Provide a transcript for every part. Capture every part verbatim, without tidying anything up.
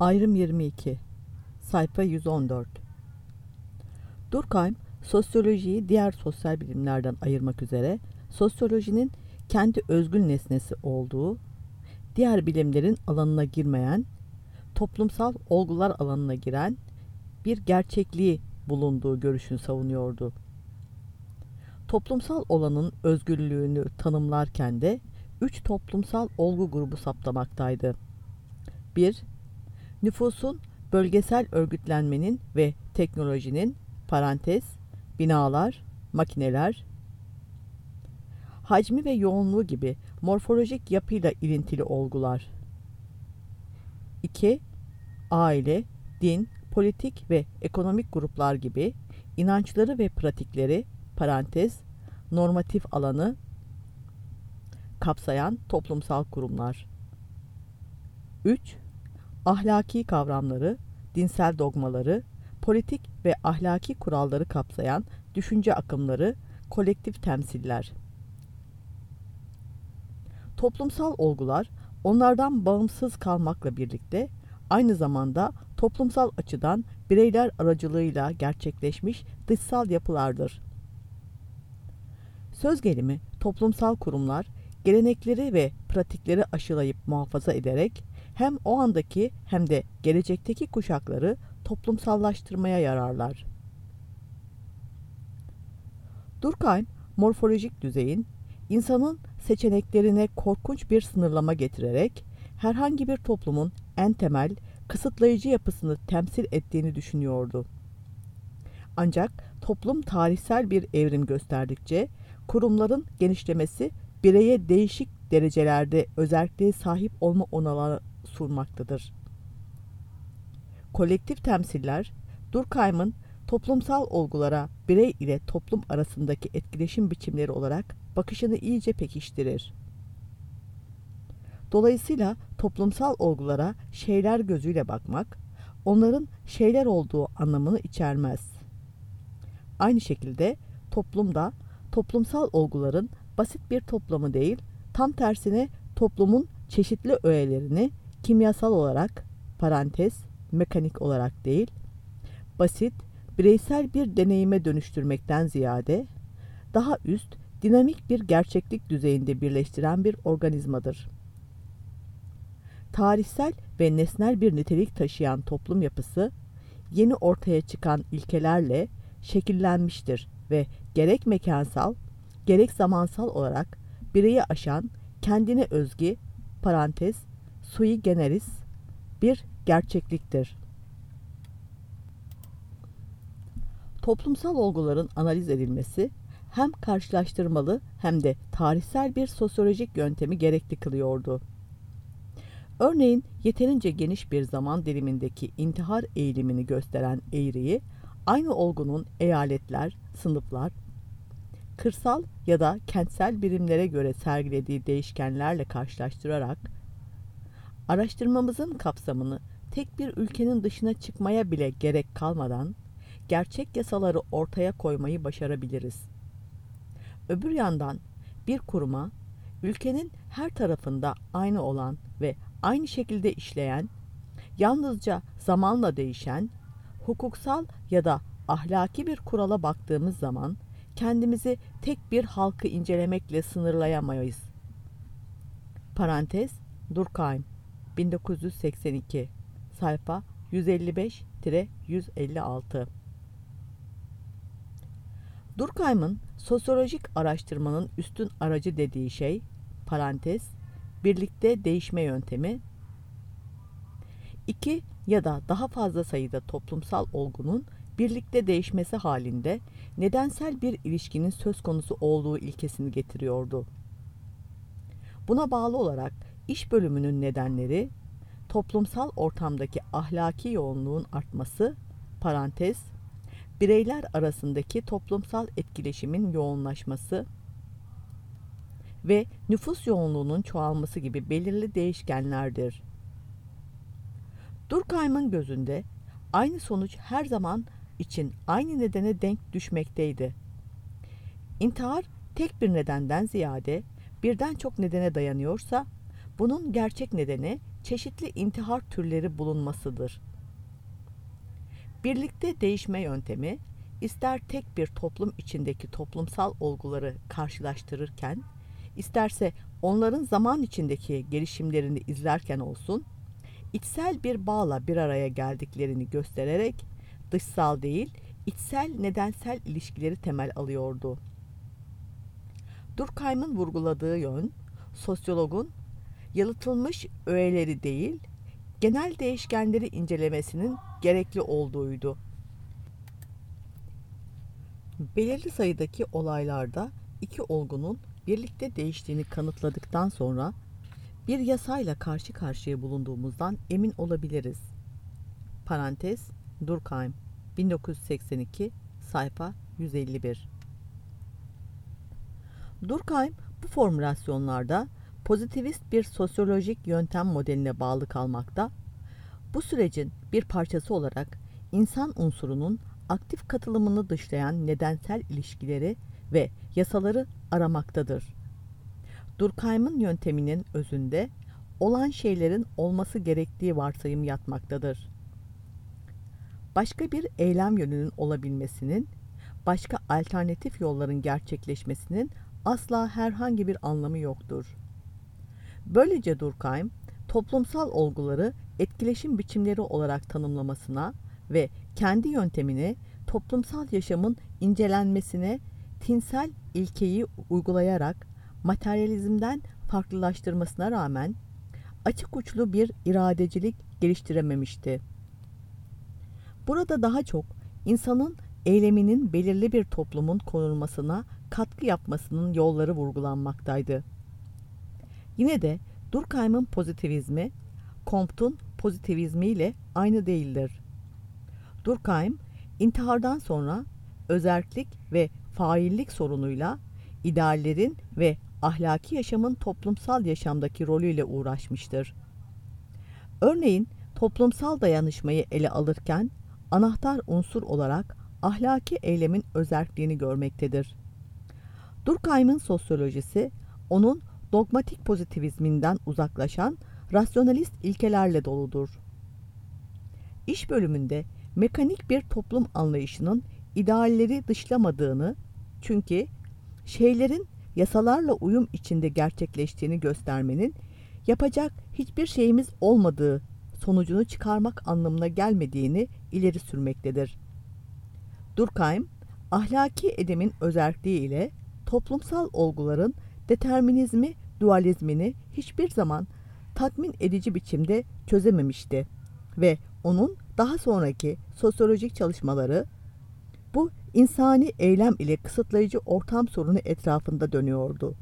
Ayrım yirmi iki. Sayfa yüz on dört. Durkheim, sosyolojiyi diğer sosyal bilimlerden ayırmak üzere sosyolojinin kendi özgül nesnesi olduğu, diğer bilimlerin alanına girmeyen, toplumsal olgular alanına giren bir gerçekliği bulunduğu görüşünü savunuyordu. Toplumsal olanın özgürlüğünü tanımlarken de üç toplumsal olgu grubu saptamaktaydı. bir. Nüfusun, bölgesel örgütlenmenin ve teknolojinin parantez, binalar, makineler, hacmi ve yoğunluğu gibi morfolojik yapıyla ilintili olgular. iki. Aile, din, politik ve ekonomik gruplar gibi inançları ve pratikleri parantez, normatif alanı kapsayan toplumsal kurumlar. üç. Ahlaki kavramları, dinsel dogmaları, politik ve ahlaki kuralları kapsayan düşünce akımları, kolektif temsiller. Toplumsal olgular, onlardan bağımsız kalmakla birlikte aynı zamanda toplumsal açıdan bireyler aracılığıyla gerçekleşmiş dışsal yapılardır. Söz gelimi toplumsal kurumlar, gelenekleri ve pratikleri aşılayıp muhafaza ederek hem o andaki hem de gelecekteki kuşakları toplumsallaştırmaya yararlar. Durkheim, morfolojik düzeyin, insanın seçeneklerine korkunç bir sınırlama getirerek herhangi bir toplumun en temel, kısıtlayıcı yapısını temsil ettiğini düşünüyordu. Ancak toplum tarihsel bir evrim gösterdikçe kurumların genişlemesi bireye değişik derecelerde özelliğe sahip olma olanağı sunmaktadır. Kolektif temsiller, Durkheim'ın toplumsal olgulara birey ile toplum arasındaki etkileşim biçimleri olarak bakışını iyice pekiştirir. Dolayısıyla toplumsal olgulara şeyler gözüyle bakmak, onların şeyler olduğu anlamını içermez. Aynı şekilde toplumda toplumsal olguların basit bir toplamı değil, tam tersine toplumun çeşitli öğelerini kimyasal olarak, parantez, mekanik olarak değil, basit, bireysel bir deneyime dönüştürmekten ziyade, daha üst, dinamik bir gerçeklik düzeyinde birleştiren bir organizmadır. Tarihsel ve nesnel bir nitelik taşıyan toplum yapısı, yeni ortaya çıkan ilkelerle şekillenmiştir ve gerek mekansal, gerek zamansal olarak bireyi aşan, kendine özgü, parantez, sui generis bir gerçekliktir. Toplumsal olguların analiz edilmesi hem karşılaştırmalı hem de tarihsel bir sosyolojik yöntemi gerekli kılıyordu. Örneğin yeterince geniş bir zaman dilimindeki intihar eğilimini gösteren eğriyi aynı olgunun eyaletler, sınıflar, kırsal ya da kentsel birimlere göre sergilediği değişkenlerle karşılaştırarak araştırmamızın kapsamını tek bir ülkenin dışına çıkmaya bile gerek kalmadan gerçek yasaları ortaya koymayı başarabiliriz. Öbür yandan bir kuruma, ülkenin her tarafında aynı olan ve aynı şekilde işleyen, yalnızca zamanla değişen, hukuksal ya da ahlaki bir kurala baktığımız zaman kendimizi tek bir halkı incelemekle sınırlayamayız. Parantez, Durkheim, bin dokuz yüz seksen iki, sayfa yüz elli beş yüz elli altı. Durkheim'ın sosyolojik araştırmanın üstün aracı dediği şey, parantez, birlikte değişme yöntemi, iki ya da daha fazla sayıda toplumsal olgunun birlikte değişmesi halinde nedensel bir ilişkinin söz konusu olduğu ilkesini getiriyordu. Buna bağlı olarak iş bölümünün nedenleri, toplumsal ortamdaki ahlaki yoğunluğun artması, parantez, bireyler arasındaki toplumsal etkileşimin yoğunlaşması ve nüfus yoğunluğunun çoğalması gibi belirli değişkenlerdir. Durkheim'ın gözünde aynı sonuç her zaman için aynı nedene denk düşmekteydi. İntihar tek bir nedenden ziyade birden çok nedene dayanıyorsa, bunun gerçek nedeni çeşitli intihar türleri bulunmasıdır. Birlikte değişme yöntemi, ister tek bir toplum içindeki toplumsal olguları karşılaştırırken, isterse onların zaman içindeki gelişimlerini izlerken olsun, içsel bir bağla bir araya geldiklerini göstererek dışsal değil, içsel nedensel ilişkileri temel alıyordu. Durkheim'ın vurguladığı yön, sosyologun yalıtılmış öğeleri değil, genel değişkenleri incelemesinin gerekli olduğuydu. Belirli sayıdaki olaylarda iki olgunun birlikte değiştiğini kanıtladıktan sonra bir yasayla karşı karşıya bulunduğumuzdan emin olabiliriz. Parantez Durkheim bin dokuz yüz seksen iki sayfa yüz elli bir. Durkheim bu formülasyonlarda pozitivist bir sosyolojik yöntem modeline bağlı kalmakta, bu sürecin bir parçası olarak insan unsurunun aktif katılımını dışlayan nedensel ilişkileri ve yasaları aramaktadır. Durkheim'ın yönteminin özünde olan şeylerin olması gerektiği varsayım yatmaktadır. Başka bir eylem yönünün olabilmesinin, başka alternatif yolların gerçekleşmesinin asla herhangi bir anlamı yoktur. Böylece Durkheim, toplumsal olguları etkileşim biçimleri olarak tanımlamasına ve kendi yöntemini toplumsal yaşamın incelenmesine tinsel ilkeyi uygulayarak materyalizmden farklılaştırmasına rağmen açık uçlu bir iradecilik geliştirememişti. Burada daha çok insanın eyleminin belirli bir toplumun konulmasına katkı yapmasının yolları vurgulanmaktaydı. Yine de Durkheim'ın pozitivizmi, Comte'un pozitivizmiyle aynı değildir. Durkheim, intihardan sonra özerklik ve faillik sorunuyla ideallerin ve ahlaki yaşamın toplumsal yaşamdaki rolüyle uğraşmıştır. Örneğin toplumsal dayanışmayı ele alırken anahtar unsur olarak ahlaki eylemin özerkliğini görmektedir. Durkheim'in sosyolojisi onun dogmatik pozitivizminden uzaklaşan rasyonalist ilkelerle doludur. İş bölümünde mekanik bir toplum anlayışının idealleri dışlamadığını, çünkü şeylerin yasalarla uyum içinde gerçekleştiğini göstermenin yapacak hiçbir şeyimiz olmadığı sonucunu çıkarmak anlamına gelmediğini ileri sürmektedir. Durkheim, ahlaki edemin özerkliği ile toplumsal olguların determinizmi, dualizmini hiçbir zaman tatmin edici biçimde çözememişti ve onun daha sonraki sosyolojik çalışmaları bu insani eylem ile kısıtlayıcı ortam sorunu etrafında dönüyordu.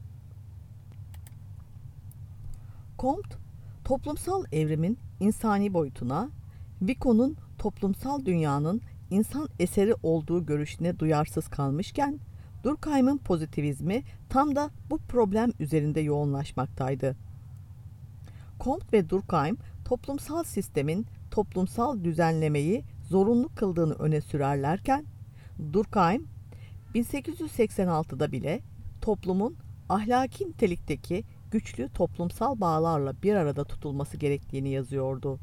Comte, toplumsal evrimin insani boyutuna, Vico'nun toplumsal dünyanın insan eseri olduğu görüşüne duyarsız kalmışken, Durkheim'in pozitivizmi tam da bu problem üzerinde yoğunlaşmaktaydı. Comte ve Durkheim, toplumsal sistemin toplumsal düzenlemeyi zorunlu kıldığını öne sürerlerken, Durkheim, bin sekiz yüz seksen altıda bile toplumun ahlaki nitelikteki güçlü toplumsal bağlarla bir arada tutulması gerektiğini yazıyordu.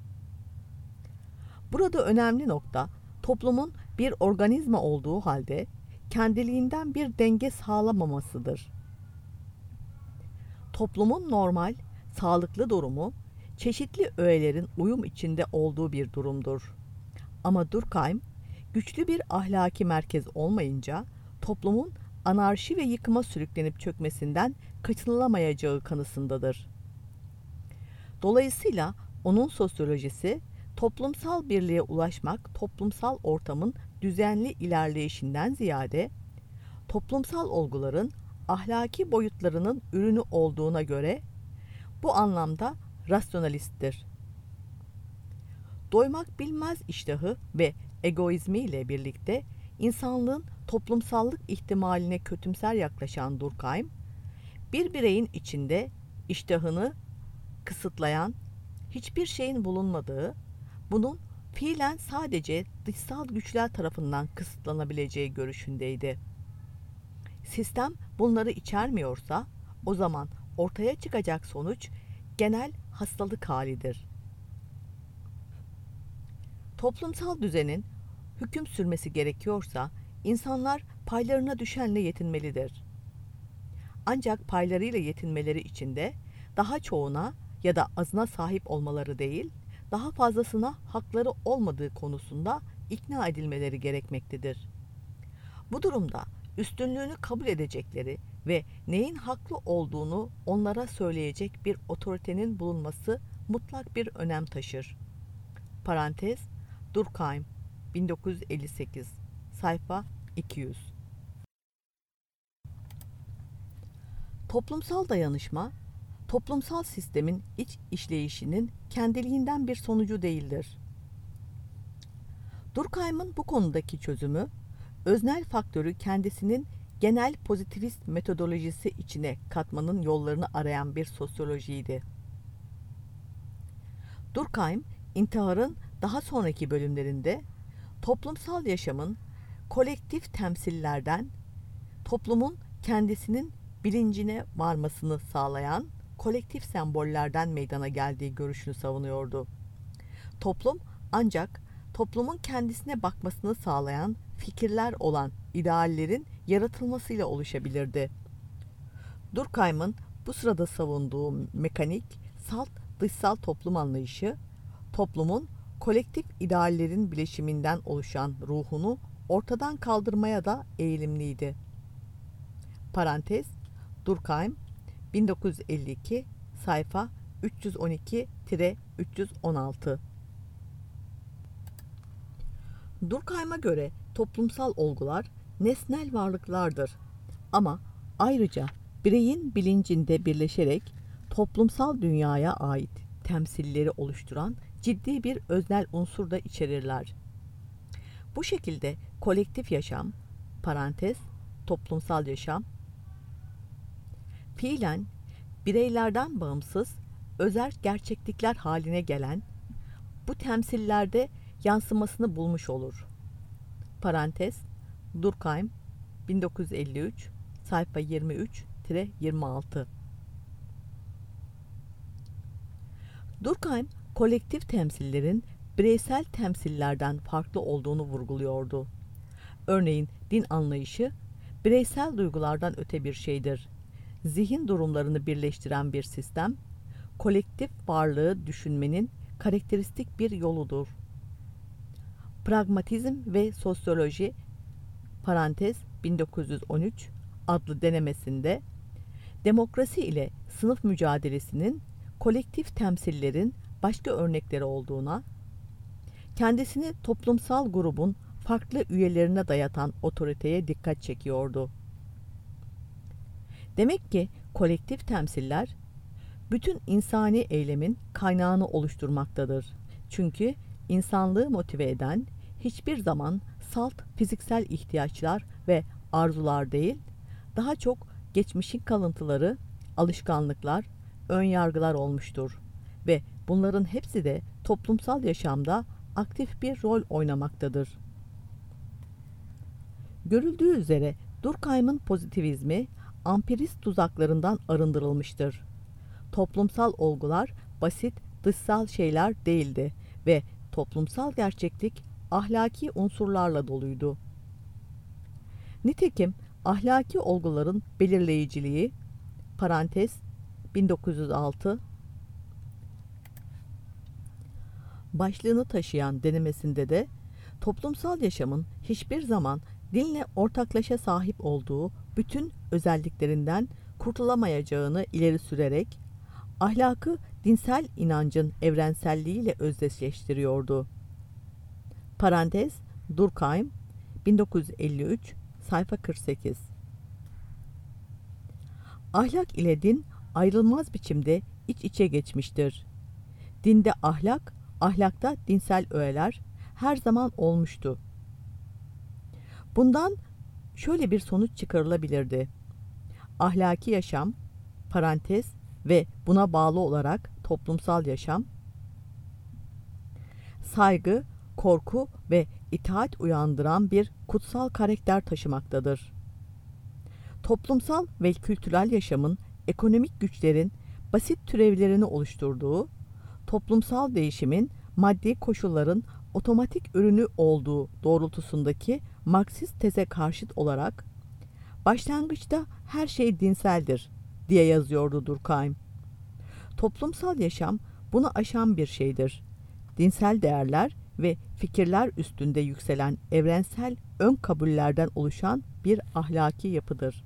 Burada önemli nokta, toplumun bir organizma olduğu halde kendiliğinden bir denge sağlamamasıdır. Toplumun normal, sağlıklı durumu, çeşitli öğelerin uyum içinde olduğu bir durumdur. Ama Durkheim, güçlü bir ahlaki merkez olmayınca toplumun anarşi ve yıkıma sürüklenip çökmesinden kaçınılamayacağı kanısındadır. Dolayısıyla onun sosyolojisi, toplumsal birliğe ulaşmak toplumsal ortamın düzenli ilerleyişinden ziyade toplumsal olguların ahlaki boyutlarının ürünü olduğuna göre bu anlamda rasyonalisttir. Doymak bilmez iştahı ve egoizmi ile birlikte insanlığın toplumsallık ihtimaline kötümser yaklaşan Durkheim, bir bireyin içinde iştahını kısıtlayan hiçbir şeyin bulunmadığı, bunun fiilen sadece dışsal güçler tarafından kısıtlanabileceği görüşündeydi. Sistem bunları içermiyorsa, o zaman ortaya çıkacak sonuç genel hastalık halidir. Toplumsal düzenin hüküm sürmesi gerekiyorsa insanlar paylarına düşenle yetinmelidir. Ancak paylarıyla yetinmeleri için de daha çoğuna ya da azına sahip olmaları değil, daha fazlasına hakları olmadığı konusunda ikna edilmeleri gerekmektedir. Bu durumda üstünlüğünü kabul edecekleri ve neyin haklı olduğunu onlara söyleyecek bir otoritenin bulunması mutlak bir önem taşır. Parantez Durkheim bin dokuz yüz elli sekiz sayfa iki yüz. Toplumsal dayanışma, toplumsal sistemin iç işleyişinin kendiliğinden bir sonucu değildir. Durkheim'ın bu konudaki çözümü, öznel faktörü kendisinin genel pozitivist metodolojisi içine katmanın yollarını arayan bir sosyolojiydi. Durkheim, intiharın daha sonraki bölümlerinde toplumsal yaşamın kolektif temsillerden toplumun kendisinin bilincine varmasını sağlayan kolektif sembollerden meydana geldiği görüşünü savunuyordu. Toplum ancak toplumun kendisine bakmasını sağlayan fikirler olan ideallerin yaratılmasıyla oluşabilirdi. Durkheim'ın bu sırada savunduğu mekanik, salt dışsal toplum anlayışı, toplumun kolektif ideallerin bileşiminden oluşan ruhunu ortadan kaldırmaya da eğilimliydi. Parantez Durkheim bin dokuz yüz elli iki sayfa üç yüz on iki üç yüz on altı. Durkheim'a göre toplumsal olgular nesnel varlıklardır ama ayrıca bireyin bilincinde birleşerek toplumsal dünyaya ait temsilleri oluşturan ciddi bir öznel unsur da içerirler. Bu şekilde kolektif yaşam, parantez, toplumsal yaşam, fiilen bireylerden bağımsız özel gerçeklikler haline gelen bu temsillerde yansımasını bulmuş olur. Parantez Durkheim bin dokuz yüz elli üç sayfa yirmi üç yirmi altı. Durkheim kolektif temsillerin bireysel temsillerden farklı olduğunu vurguluyordu. Örneğin din anlayışı bireysel duygulardan öte bir şeydir. Zihin durumlarını birleştiren bir sistem, kolektif varlığı düşünmenin karakteristik bir yoludur. Pragmatizm ve sosyoloji parantez bin dokuz yüz on üç adlı denemesinde demokrasi ile sınıf mücadelesinin kolektif temsillerin başka örnekleri olduğuna, kendisini toplumsal grubun farklı üyelerine dayatan otoriteye dikkat çekiyordu. Demek ki kolektif temsiller bütün insani eylemin kaynağını oluşturmaktadır. Çünkü insanlığı motive eden hiçbir zaman salt fiziksel ihtiyaçlar ve arzular değil, daha çok geçmişin kalıntıları, alışkanlıklar, önyargılar olmuştur ve bunların hepsi de toplumsal yaşamda aktif bir rol oynamaktadır. Görüldüğü üzere Durkheim'ın pozitivizmi ampirist tuzaklarından arındırılmıştır. Toplumsal olgular basit dışsal şeyler değildi ve toplumsal gerçeklik ahlaki unsurlarla doluydu. Nitekim ahlaki olguların belirleyiciliği parantez bin dokuz yüz altı başlığını taşıyan denemesinde de toplumsal yaşamın hiçbir zaman dinle ortaklaşa sahip olduğu bütün özelliklerinden kurtulamayacağını ileri sürerek ahlakı dinsel inancın evrenselliğiyle özdeşleştiriyordu. Parantez Durkheim bin dokuz yüz elli üç sayfa kırk sekiz. Ahlak ile din ayrılmaz biçimde iç içe geçmiştir. Dinde ahlak, ahlakta dinsel öğeler her zaman olmuştu. Bundan şöyle bir sonuç çıkarılabilirdi. Ahlaki yaşam, parantez ve buna bağlı olarak toplumsal yaşam, saygı, korku ve itaat uyandıran bir kutsal karakter taşımaktadır. Toplumsal ve kültürel yaşamın ekonomik güçlerin basit türevlerini oluşturduğu, toplumsal değişimin maddi koşulların otomatik ürünü olduğu doğrultusundaki Marksist teze karşıt olarak, başlangıçta her şey dinseldir diye yazıyordu Durkheim. Toplumsal yaşam bunu aşan bir şeydir. Dinsel değerler ve fikirler üstünde yükselen evrensel ön kabullerden oluşan bir ahlaki yapıdır.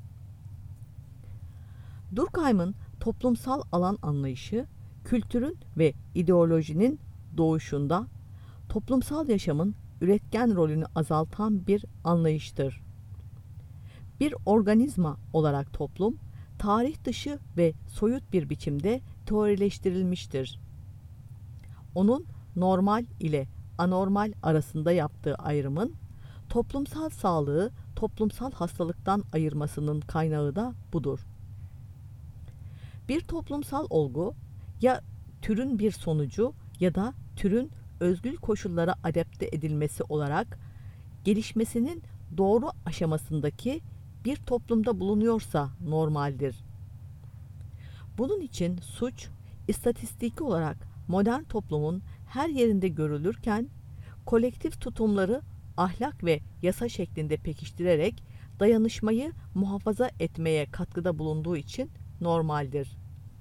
Durkheim'ın toplumsal alan anlayışı, kültürün ve ideolojinin doğuşunda toplumsal yaşamın üretken rolünü azaltan bir anlayıştır. Bir organizma olarak toplum, tarih dışı ve soyut bir biçimde teorileştirilmiştir. Onun normal ile anormal arasında yaptığı ayrımın, toplumsal sağlığı toplumsal hastalıktan ayırmasının kaynağı da budur. Bir toplumsal olgu, ya türün bir sonucu ya da türün özgül koşullara adapte edilmesi olarak gelişmesinin doğru aşamasındaki bir toplumda bulunuyorsa normaldir. Bunun için suç, istatistiki olarak modern toplumun her yerinde görülürken, kolektif tutumları ahlak ve yasa şeklinde pekiştirerek dayanışmayı muhafaza etmeye katkıda bulunduğu için normaldir.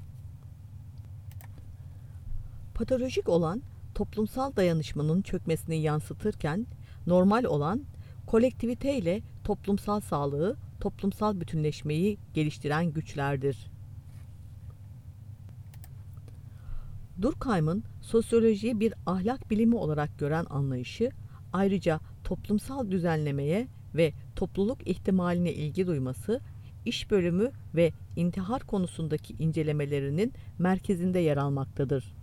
Patolojik olan toplumsal dayanışmanın çökmesini yansıtırken, normal olan kolektivite ile toplumsal sağlığı, toplumsal bütünleşmeyi geliştiren güçlerdir. Durkheim'ın sosyolojiyi bir ahlak bilimi olarak gören anlayışı, ayrıca toplumsal düzenlemeye ve topluluk ihtimaline ilgi duyması, iş bölümü ve intihar konusundaki incelemelerinin merkezinde yer almaktadır.